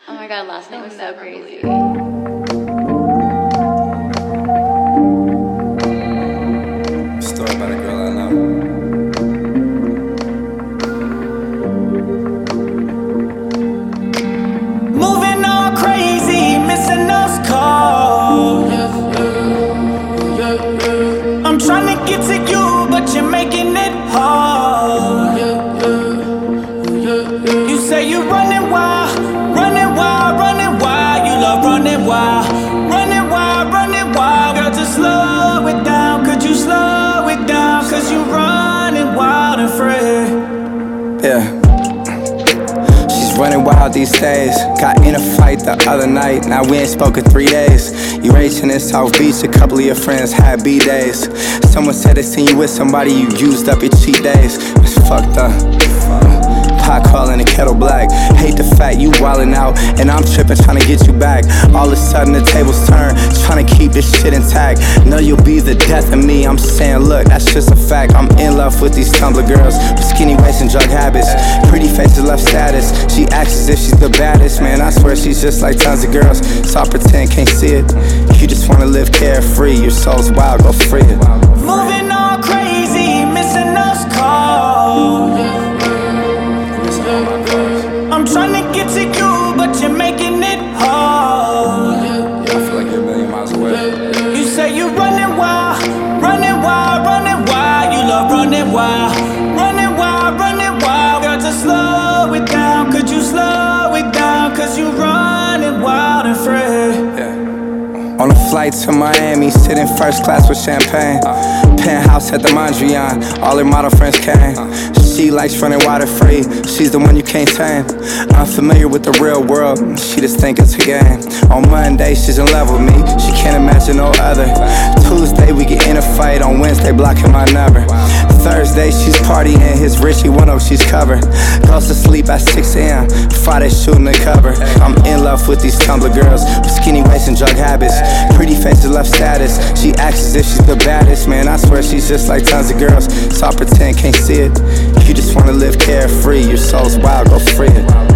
Oh my god, last night was so crazy. Story about a girl I know. Moving all crazy, missing those calls. I'm trying to get to you, but you're making it hard. You say you're running wild, running wild, running wild. You love running wild, running wild, running wild. Girl, just slow it down. Could you slow it down? Cause you're running wild and free. Yeah. She's running wild these days. Got in a fight the other night. Now we ain't spoken 3 days. You racing in South Beach, a couple of your friends had B-days. Someone said they seen you with somebody, you used up your cheat days. It's fucked up. Pot calling the kettle black. Hate the fact you wildin' out and I'm trippin' tryna get you back. All of a sudden the tables turn, tryna keep this shit intact. Know you'll be the death of me. I'm saying look, that's just a fact. I'm in love with these Tumblr girls with skinny waist and drug habits. Pretty faces left status. She acts as if she's the baddest. Man, I swear she's just like tons of girls. So I pretend can't see it. You just wanna live carefree. Your soul's wild, go free it. Moving all crazy, missing those calls. I'm trying to get to you, but you're making it hard. I feel like you're a million miles away. You say you're running wild, running wild, running wild. You love running wild, running wild, running wild. Girl, just slow it down. Could you slow it down? Cause you're running wild and free. Yeah. On a flight to Miami, sitting first class with champagne. Penthouse at the Mondrian, all her model friends came. She likes running water free, she's the one you can't tame. Unfamiliar with the real world, she just think it's a game. On Monday, she's in love with me, she can't imagine no other. Tuesday, we get in a fight, on Wednesday, blocking my number. Thursday, she's partying, his Richie 1 she's covered. Goes to sleep at 6 a.m., Friday shooting the cover. I'm in love with these Tumblr girls, with skinny waist and drug habits. Pretty faces left status, she acts as if she's the baddest. Man, I swear she's just like tons of girls, so I pretend can't see it. You just wanna live carefree, your soul's wild, go free it.